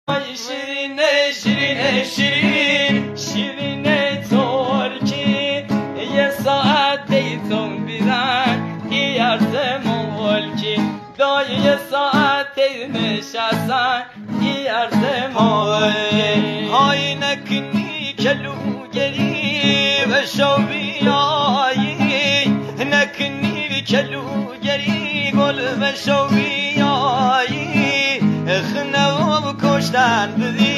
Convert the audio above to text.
شیرینه شیرینه شیرین شیرینه ترکی یه ساعت دیتون بیرن یارز مولکی دای یه ساعت نشستن یارز مولکی های نکنی کلوگری و شویایی نکنی کلوگری گل و شویایی خنو کشتن بدی